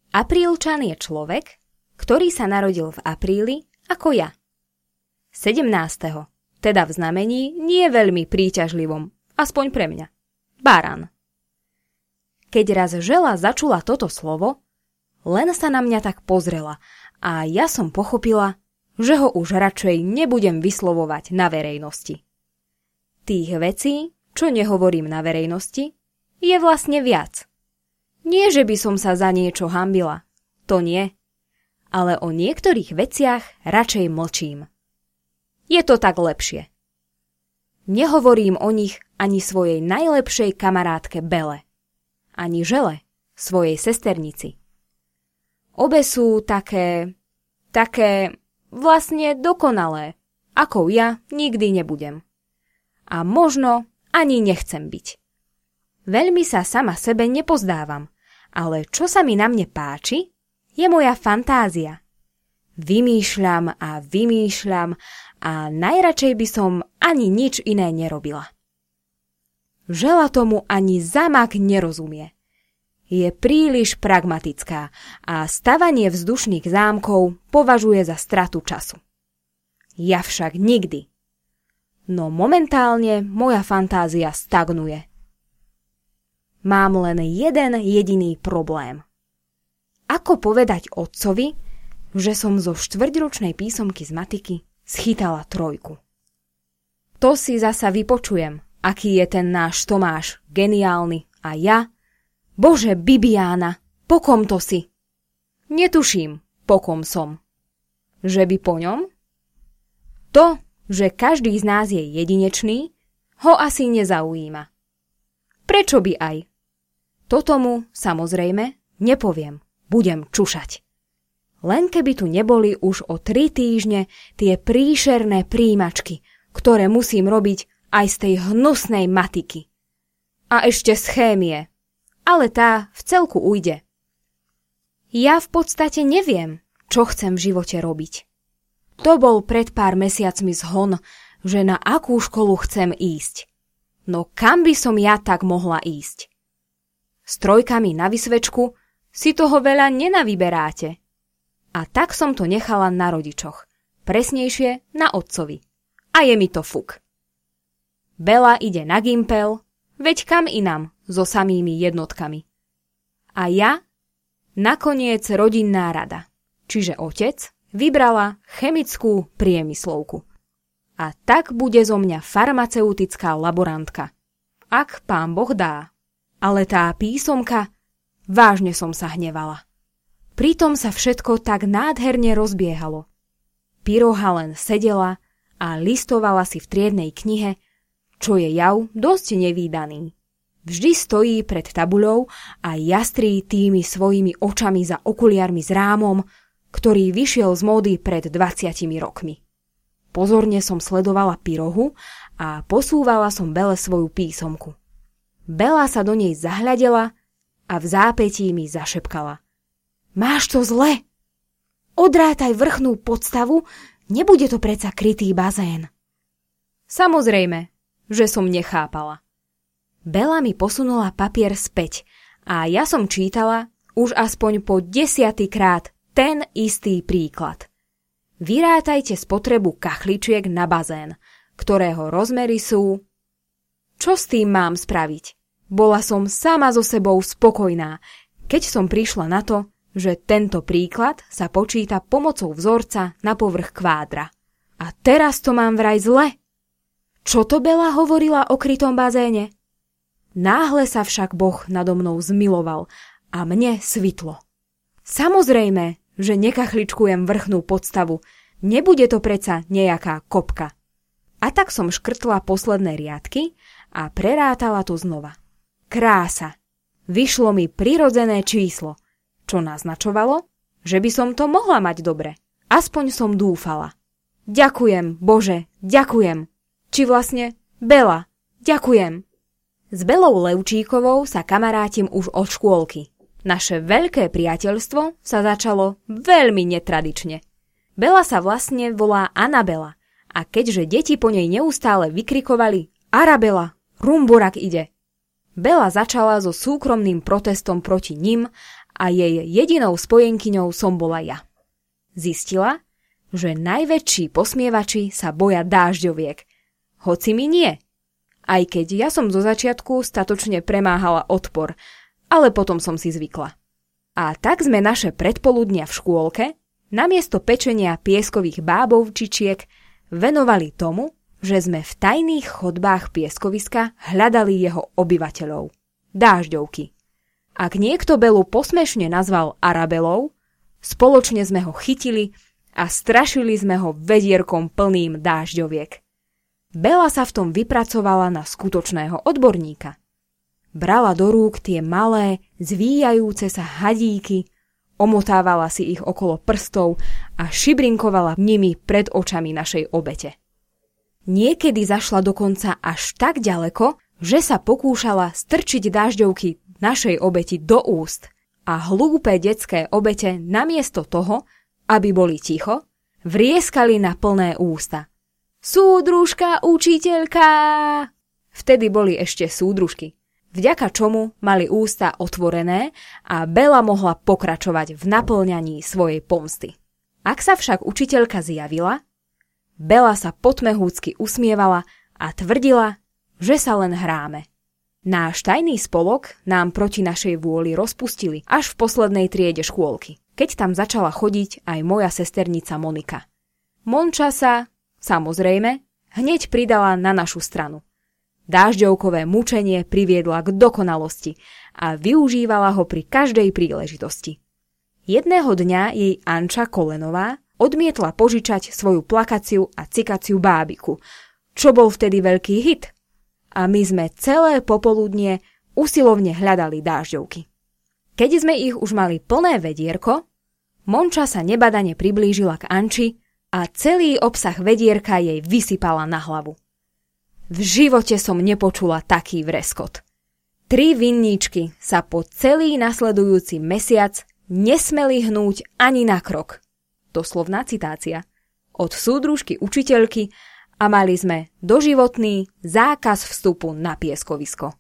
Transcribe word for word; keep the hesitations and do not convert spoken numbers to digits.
Aprílčan je človek, ktorý sa narodil v apríli ako ja. sedemnásteho teda v znamení nie veľmi príťažlivom, aspoň pre mňa. Baran. Keď raz Žela začula toto slovo, len sa na mňa tak pozrela a ja som pochopila, že ho už radšej nebudem vyslovovať na verejnosti. Tých vecí, čo nehovorím na verejnosti, je vlastne viac. Nie, že by som sa za niečo hanbila, to nie, ale o niektorých veciach radšej mlčím. Je to tak lepšie. Nehovorím o nich ani svojej najlepšej kamarátke Bele, ani Žele, svojej sesternici. Obe sú také, také vlastne dokonalé, ako ja nikdy nebudem. A možno ani nechcem byť. Veľmi sa sama sebe nepozdávam, ale čo sa mi na mne páči, je moja fantázia. Vymýšľam a vymýšľam a najradšej by som ani nič iné nerobila. Žela tomu ani zamak nerozumie. Je príliš pragmatická a stavanie vzdušných zámkov považuje za stratu času. Ja však nikdy. No momentálne moja fantázia stagnuje. Mám len jeden jediný problém. Ako povedať otcovi, že som zo štvrťročnej písomky z matiky schytala trojku? To si zasa vypočujem, aký je ten náš Tomáš geniálny a ja... Bože, Bibiána, po kom to si? Netuším, po kom som. Že by po ňom? To, že každý z nás je jedinečný, ho asi nezaujíma. Prečo by aj? Toto mu, samozrejme, nepoviem, budem čušať. Len keby tu neboli už o tri týždne tie príšerné príjimačky, ktoré musím robiť aj z tej hnusnej matiky. A ešte z chémie. Ale tá v celku ujde. Ja v podstate neviem, čo chcem v živote robiť. To bol pred pár mesiacmi zhon, že na akú školu chcem ísť. No kam by som ja tak mohla ísť? S trojkami na vysvečku si toho veľa nenavyberáte. A tak som to nechala na rodičoch, presnejšie na otcovi. A je mi to fuk. Bela ide na gympel, veď kam inám so samými jednotkami. A ja? Nakoniec rodinná rada, čiže otec, vybrala chemickú priemyslovku. A tak bude zo mňa farmaceutická laborantka. Ak pán Boh dá. Ale tá písomka, vážne som sa hnevala. Pritom sa všetko tak nádherne rozbiehalo. Piroha len sedela a listovala si v triednej knihe, čo je jav dosť nevídaný. Vždy stojí pred tabuľou a jastrí tými svojimi očami za okuliarmi s rámom, ktorý vyšiel z módy pred dvadsiatimi rokmi. Pozorne som sledovala Pirohu a posúvala som Bele svoju písomku. Bela sa do nej zahľadela a v zápätí mi zašepkala. Máš to zle? Odrátaj vrchnú podstavu, nebude to predsa krytý bazén. Samozrejme, že som nechápala. Bela mi posunula papier späť a ja som čítala už aspoň po desiatykrát ten istý príklad. Vyrátajte spotrebu kachličiek na bazén, ktorého rozmery sú... Čo s tým mám spraviť? Bola som sama so sebou spokojná, keď som prišla na to, že tento príklad sa počíta pomocou vzorca na povrch kvádra. A teraz to mám vraj zle. Čo to Bela hovorila o krytom bazéne? Náhle sa však Boh nado mnou zmiloval a mne svitlo. Samozrejme, že nekachličkujem vrchnú podstavu, nebude to predsa nejaká kopka. A tak som škrtla posledné riadky a prerátala to znova. Krása! Vyšlo mi prirodzené číslo, čo naznačovalo, že by som to mohla mať dobre. Aspoň som dúfala. Ďakujem, Bože, ďakujem. Či vlastne, Bela, ďakujem. S Belou Levčíkovou sa kamarátim už od škôlky. Naše veľké priateľstvo sa začalo veľmi netradične. Bela sa vlastne volá Anabela a keďže deti po nej neustále vykrikovali Arabela, Rumburak ide. Bela začala so súkromným protestom proti nim a jej jedinou spojenkyňou som bola ja. Zistila, že najväčší posmievači sa boja dážďoviek, hoci mi nie. Aj keď ja som zo začiatku statočne premáhala odpor, ale potom som si zvykla. A tak sme naše predpoludnia v škôlke namiesto pečenia pieskových bábovčičiek venovali tomu, že sme v tajných chodbách pieskoviska hľadali jeho obyvateľov. Dážďovky. Ak niekto Belu posmešne nazval Arabelou, spoločne sme ho chytili a strašili sme ho vedierkom plným dážďoviek. Bela sa v tom vypracovala na skutočného odborníka. Brala do rúk tie malé, zvíjajúce sa hadíky, omotávala si ich okolo prstov a šibrinkovala nimi pred očami našej obete. Niekedy zašla dokonca až tak ďaleko, že sa pokúšala strčiť dážďovky našej obeti do úst a hlúpe detské obete namiesto toho, aby boli ticho, vrieskali na plné ústa. Súdružka, učiteľka! Vtedy boli ešte súdružky, vďaka čomu mali ústa otvorené a Bela mohla pokračovať v naplňaní svojej pomsty. Ak sa však učiteľka zjavila, Bela sa potmehúcky usmievala a tvrdila, že sa len hráme. Náš tajný spolok nám proti našej vôli rozpustili až v poslednej triede škôlky, keď tam začala chodiť aj moja sesternica Monika. Monča sa, samozrejme, hneď pridala na našu stranu. Dážďovkové mučenie priviedla k dokonalosti a využívala ho pri každej príležitosti. Jedného dňa jej Anča Kolenová odmietla požičať svoju plakaciu a cikaciu bábiku, čo bol vtedy veľký hit. A my sme celé popoludnie usilovne hľadali dážďovky. Keď sme ich už mali plné vedierko, Monča sa nebadane priblížila k Anči a celý obsah vedierka jej vysypala na hlavu. V živote som nepočula taký vreskot. Tri vinníčky sa po celý nasledujúci mesiac nesmeli hnúť ani na krok. Doslovná citácia. Od súdružky učiteľky a mali sme doživotný zákaz vstupu na pieskovisko.